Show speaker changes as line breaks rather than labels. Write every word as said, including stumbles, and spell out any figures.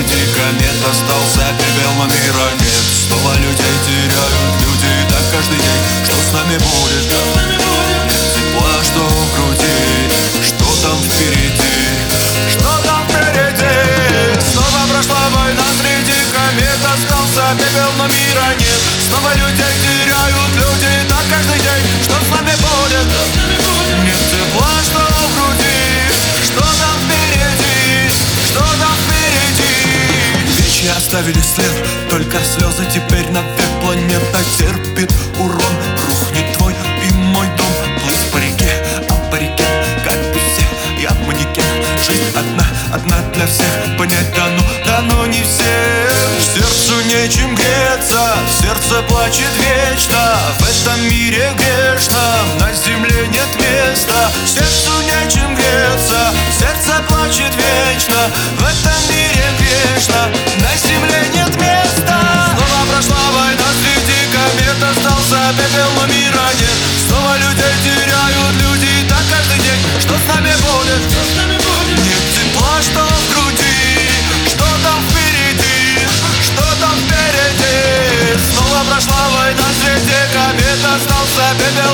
среди комет остался пепел, но мира нет. Снова людей теряют люди, так каждый день. Что с нами будет? Нет тепла, что в груди. Что там впереди? Что там впереди? Снова прошла война среди комет, остался пепел, но мира нет. Снова людей теряют люди, так каждый день. Что с нами будет? Нет тепла, что в груди. Что там впереди? Что там впереди? Вечи оставили след, только слезы теперь навек. Планета терпит урон, рухнет твой и мой дом. Плыть по реке, а по реке, как и все, я манекен. Жизнь одна, одна для всех. Понять дано, дано не всем. Сердцу нечем греться, сердце плачет вечно. В этом мире грешном на земле нет места. Сердцу нечем греться, сердце плачет вечно. В этом мире грешно, на земле нет места. Снова прошла война среди комет, остался пепел, но мира нет. Снова людей теряют люди, так каждый день. Что с нами будет? Нет тепла, что в груди. Что там впереди? Что там впереди? Снова прошла война среди комет, остался пепел,